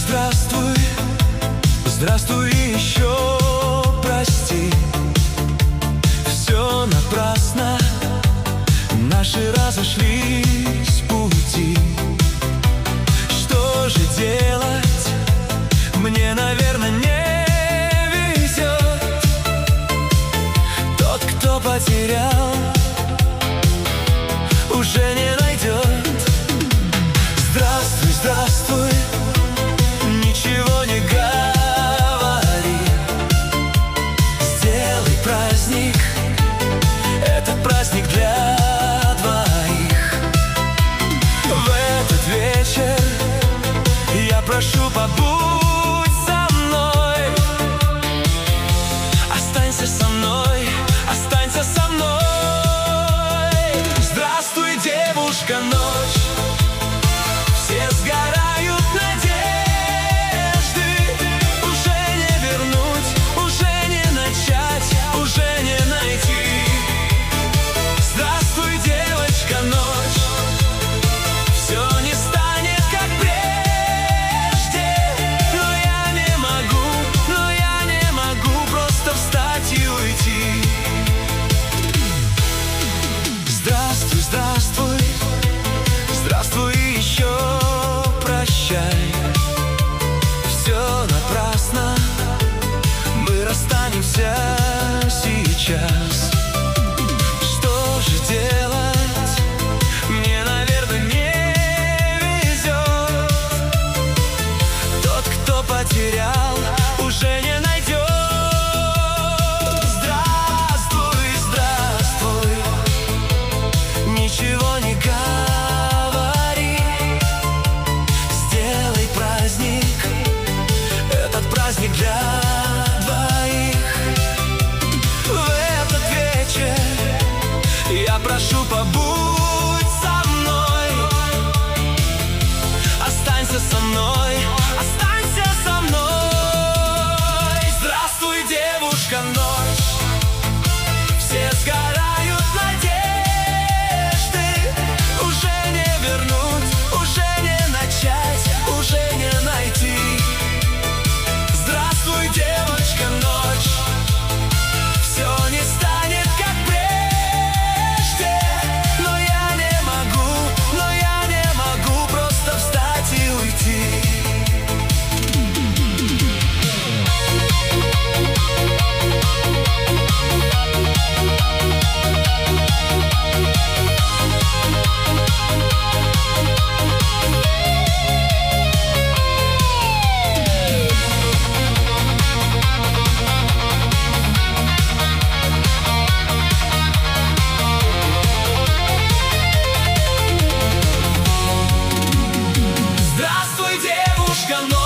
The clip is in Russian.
здравствуй, здравствуй и еще прости. Все напрасно, наши разошлись пути. Что же делать? Мне, наверное, не везет. Тот, кто потерял, уже не найдет. Здравствуй, здравствуй, ничего не говори. Сделай праздник, этот праздник для двоих. В этот вечер я прошу, побудь со мной. Останься со мной, останься со мной. Здравствуй, девушка, ночь. Все сгорают надежды. Уже не вернуть, уже не начать, уже не найти. Здравствуй, девочка, ночь. Все не станет как прежде. Но я не могу просто встать и уйти. Здравствуй, здравствуй, здравствуй и еще прощай. Все напрасно, мы расстанемся сейчас. Что же делать? Мне, наверное, не везет. Тот, кто потерял, уже не найдет. Здравствуй, здравствуй, ничего не говори. Сделай праздник, этот праздник для двоих. В этот вечер я прошу, побудь со мной. Останься со мной, останься со мной. Здравствуй, девушка, ночь. Все сгорают надежды. Уже не вернуть, уже не начать, уже не найти. Здравствуй, девочка, ночь. Все не станет как прежде. Но я не могу просто встать и уйти. Здравствуй, девушка,